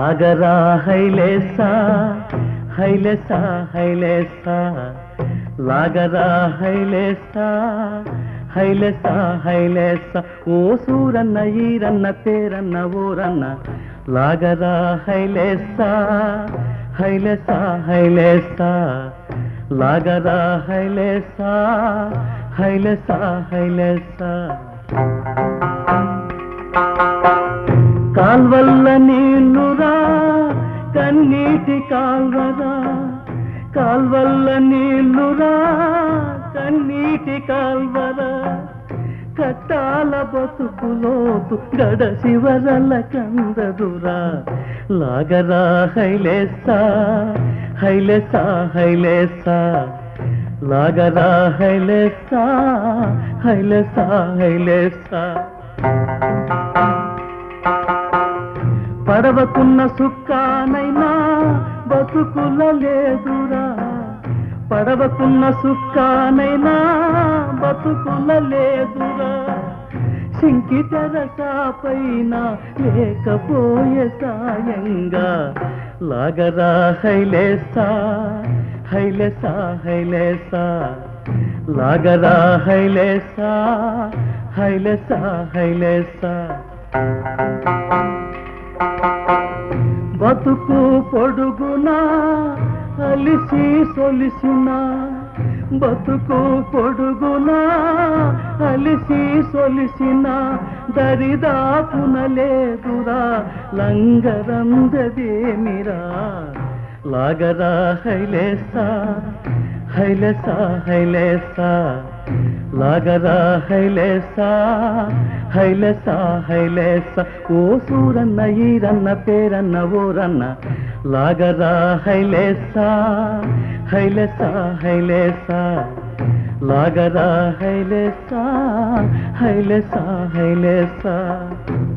లాగరా హైలేసా హైలేసా హైలేసా లాగరా హైలేసా హైలేసా హైలేసా ఓ సూరన్న ఈరన్న పేరన్న ఊరన్న లాగరా హైలేసా హైలేసా హైలేసా లాగరా హైలేసా హైలేసా హైలేసా కాల్వల్ల నీళ్ళురా కన్నీటి కాల్వరా కాల్వల్ల నీళ్ళురా కన్నీటి కాల్వరా కట్టాల బతుకులోతు గడసి వరల కందదురా లాగరా హైలేసా హైలేసా హైలేసా లాగరా హైలేసా హైలేసా హైలేసా పడవకున్న సుక్కానైనా బతుకుల లేదురా పడవకున్న సుక్కానైనా బతుకుల లేదురా సింకి తెరసాపైన లేకపోయే సాయంగా లాగరా హైలేసా హైలేసా హైలేసా లాగరా హైలేసా హైలేసా హైలేసా బతుకు పొడుగునా అలిసి సొలిసిన బతుకు పొడుగునా అలిసి సొలిసిన దరిదాపున లేదురా లంగరందదేమిరా లాగరా హైలేసా హైలేసా హైలేసా లాగరా హైలేసా హైలేసా హైలేసా ఓ సూరన్న ఈరన్న పేరన్న ఊరన్న లాగరా హైలేసా హైలేసా హైలేసా లాగరా హైలేసా హైలేసా హైలేసా